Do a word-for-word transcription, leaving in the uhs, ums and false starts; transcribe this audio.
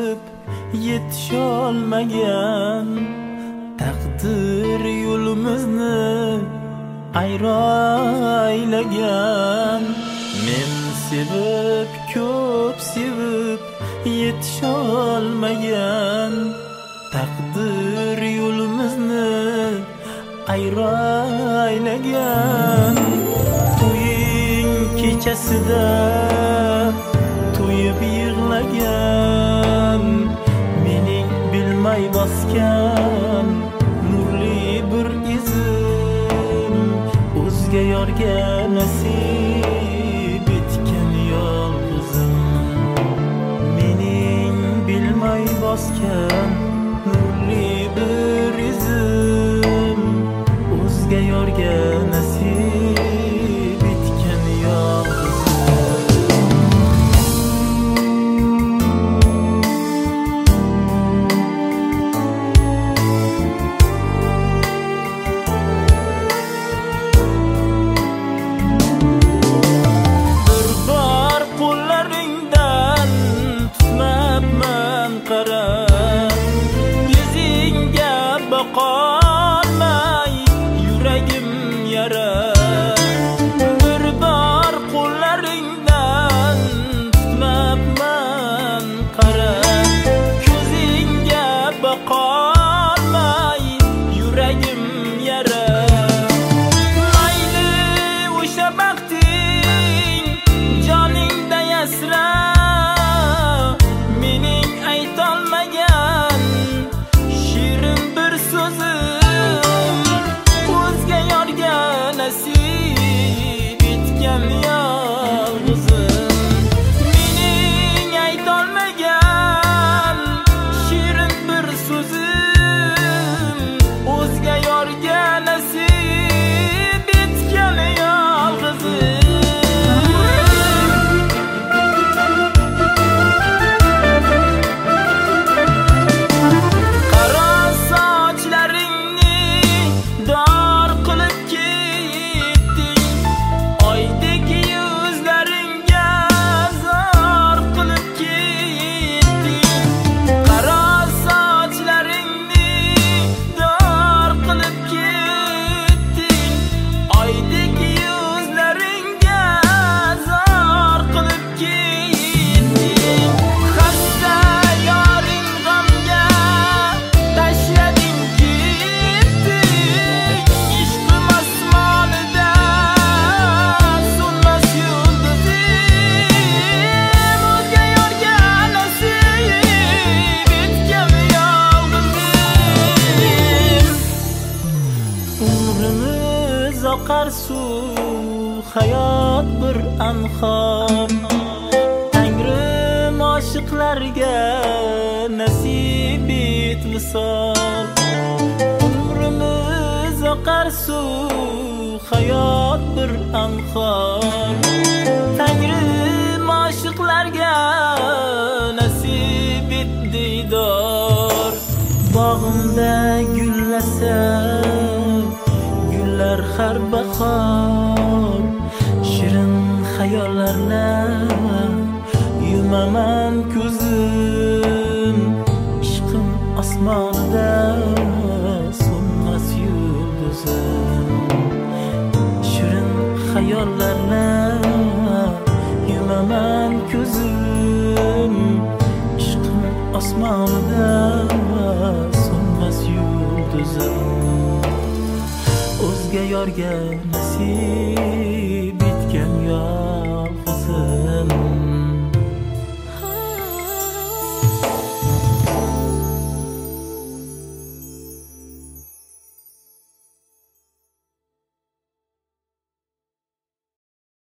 sevib yetisholmagan, taqdir yo'limizni ayroylagan. Men sevib ko'p sevib yetisholmagan, taqdir yo'limizni ayroylagan. To'ying kechasida to'yib yig'lagan, mening bilmay bosgan nurli bir izim, o'zga yorga nasib etgan yolg'izim. Mening bilmay bosgan nurli bir izim, o'zga yorga nasib etgan yolg'izim. Yuzingga boqolmay yuragim yara, bir bor qo'llaringdan tutmabman qara. Ko'zingga boqolmay yuragim yara. Mayli o'sha baxting joningda yasra, mening aytolmagan shirin bir so'zim, o'zga yorga nasib etgan yolg'izim. Mening aytolmagan shirin bir so'zim, o'zga yorga nasib etgan yolg'izim. Oqar suv, hayot bir anhor. Tangrim oshiqlarga nasib et visol. Umrimiz oqar suv, hayot bir anhor. Tangrim oshiqlarga nasib et diydor. Bog'imda gullasa gullar har bahor, shirin xayollarla yumaman ko'zim. Ishqim osmonida so'nmas yulduzim, shirin xayollarla yumaman ko'zim. Ishqim osmonida so'nmas yulduzim, o'zga yorga nasib